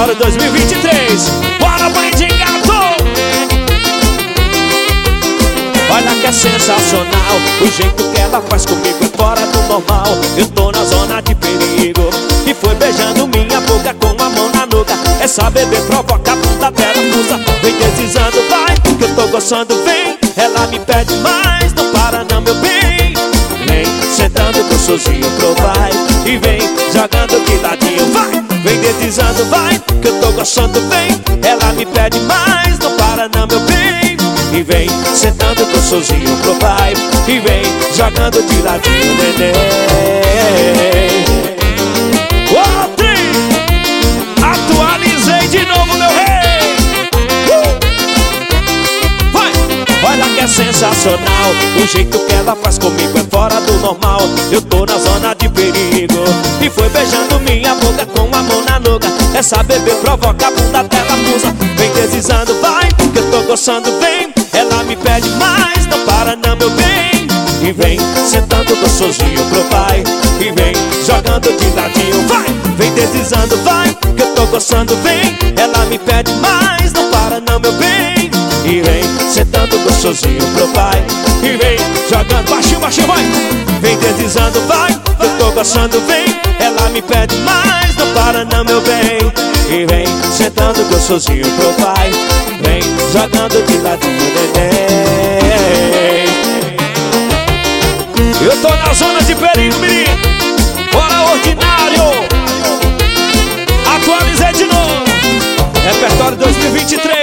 Repertório 2023. Bora, mãe de gato! Olha que é sensacional o jeito que ela faz comigo, é fora do normal. Eu tô na zona de perigo e foi beijando minha boca com a mão na nuca. Essa bebê provoca a bunda dela, usa. Vem deslizando, vai, que eu tô gostando, vem. Ela me pede mais, não para não, meu bem. Vem sentando gostosinho pro vai e vem jogando de ladinho, vai. Vem deslizando, vai, que eu tô gostando, vem. Ela me pede mais, não para não, meu bem. E vem sentando gostosinho pro pai e vem jogando de ladinho, neném. Outro! Atualizei de novo, meu rei! Vai! Olha que é sensacional o jeito que ela faz comigo, é fora do normal. Eu tô na zona de perigo e foi beijando minha boca com a mão na nuca. Essa bebê provoca a bunda dela, musa. Vem deslizando, vai, que eu tô gostando, vem. Ela me pede mais, não para não, meu bem. E vem sentando gostosinho pro pai e vem jogando de ladinho, vai. Vem deslizando, vai, que eu tô gostando, vem. Ela me pede mais, não para não, meu bem. E vem sentando gostosinho pro pai e vem jogando, baixinho, baixinho, vai. Vem deslizando, vai, que eu tô gostando, vem. Ela me pede mais, não para não, meu bem. E vem sentando gostosinho pro pai, vem jogando de ladinho, neném. Eu tô na zona de perigo, menino. Bora, ordinário. Atualizei de novo. Repertório 2023.